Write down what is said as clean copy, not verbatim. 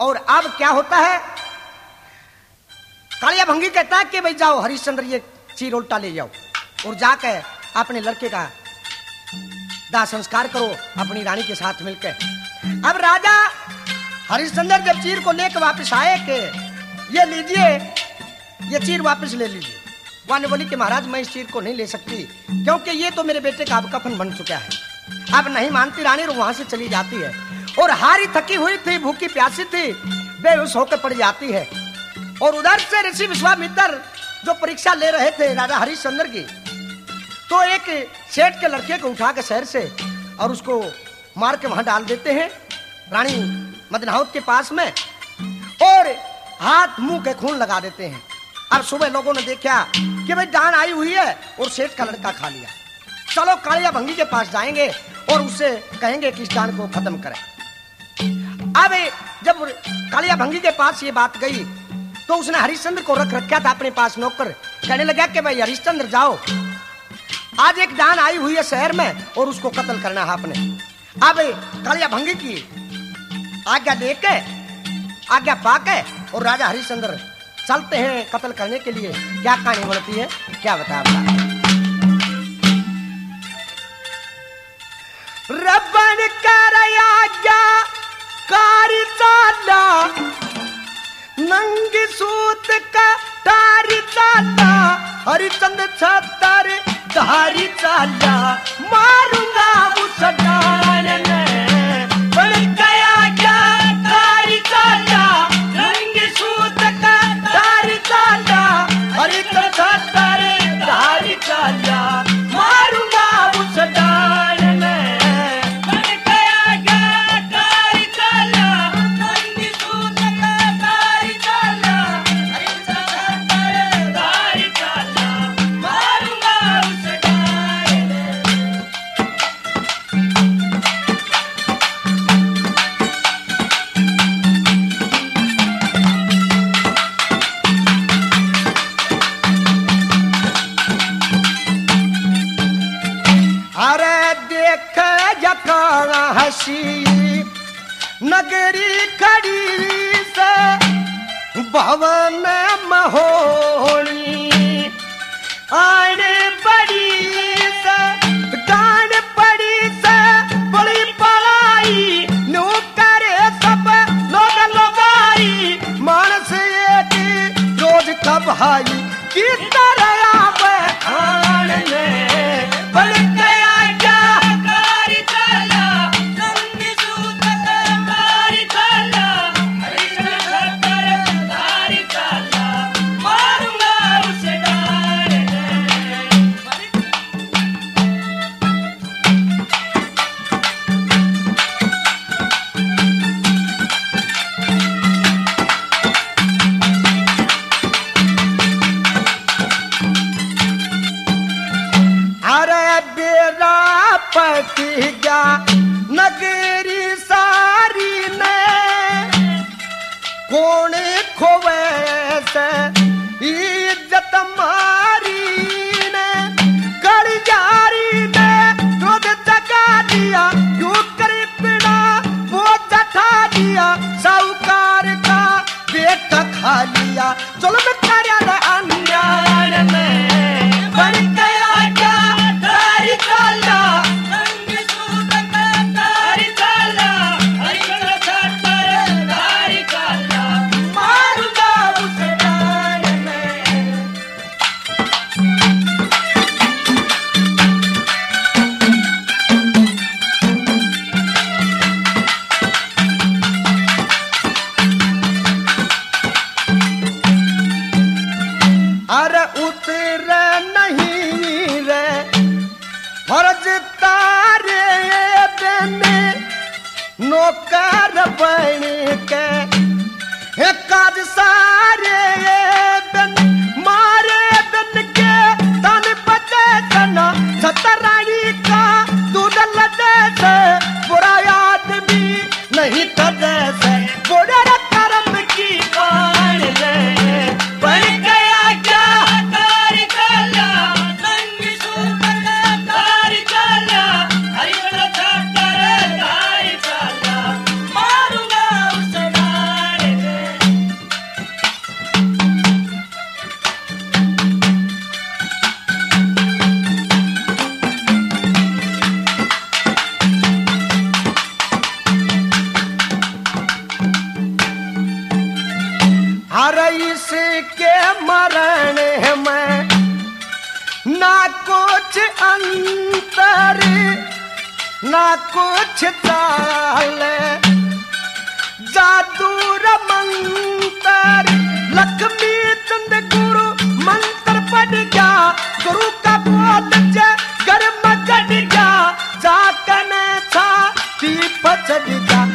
और अब क्या होता है, कालिया भंगी कहता है कि भाई जाओ हरिश्चंद्र ये चीर उल्टा ले जाओ और जाकर अपने लड़के का दाह संस्कार करो अपनी रानी के साथ मिलकर। अब राजा हरिश्चंद्र जब चीर को लेकर वापस आए कि ये लीजिए, ये चीर वापस ले लीजिए। वहां ने बोली कि महाराज मैं इस चीर को नहीं ले सकती क्योंकि ये तो मेरे बेटे का अब कफन बन चुका है। अब नहीं मानती रानी और वहां से चली जाती है और हारी थकी हुई थी, भूखी प्यासी थी, बेहोश होकर पड़ जाती है। और उधर से ऋषि विश्वामित्र जो परीक्षा ले रहे थे राजा हरिश्चंद्र की, तो एक सेठ के लड़के को उठा के शहर से और उसको मार के वहां डाल देते हैं रानी मदनावत के पास में और हाथ मुंह के खून लगा देते हैं। अब सुबह लोगों ने देखा कि भाई डान आई हुई है और सेठ का लड़का खा लिया, चलो कालिया भंगी के पास जाएंगे और उससे कहेंगे कि इस डान को खत्म करें। अब जब कालिया भंगी के पास ये बात गई तो उसने हरिश्चंद्र को रख रखा था अपने पास नौकर, कहने लगा कि भाई हरिश्चंद्र जाओ, आज एक डान आई हुई है शहर में और उसको कत्ल करना है आपने। अब कालिया भंगी की आज्ञा देके आज्ञा पाके और राजा हरिश्चंद्र चलते हैं कत्ल करने के लिए। क्या कहानी बनती है, क्या बताया रब्बन कर आज्ञा कारी चाला नंगी सूत का तारी चाला हरिश्चंद्र छतर धारी चाला मारूंगा उस डान में बन गया क्या तारी चाला नंगी सूत का तारी चाला हरिश्चंद्र छतर धारी चाला मारूंगा उस डान में बन गया क्या तारी चाला नंगी सूत का तारी चाला हरिश्चंद्र छतर धारी चाला मारूंगा उस डान में। अरे देख जकाना हसी नगरी खड़ी से भवन महोनी आने बड़ी से डान पड़ी से बड़ी पढ़ाई नो करे सब लोग लगाई मानस एक रोज कब भाई की तरह आवे खाने बन गया क्या कारी चाला नंगी सूत का तारी चाला हरिश्चंद्र छतर धारी चाला मारूंगा उस डान में। अरे बेरा पति जा नगरी सारी ने कौन खोवे से इज्जत मारी ने कड़ी जारी ने क्रोध जगा दिया क्यों करी बिना वो जठा दिया साहूकार का बेटा खा लिया चलो मैं कार्यालय अन्याय में बन गया क्या तारी चाला नंगी सूत का तारी चाला हरिश्चंद्र छतर धारी चाला मारूंगा उस डान में। अरे इसके मरण में ना कुछ अंतर ना कुछ ताल, जादू मंतर लक्ष्मी चंद गुरु मंत्र पढ़ गया, गुरु का बोल घर में चढ़ गया, जाकने छाती पर चढ़ गया,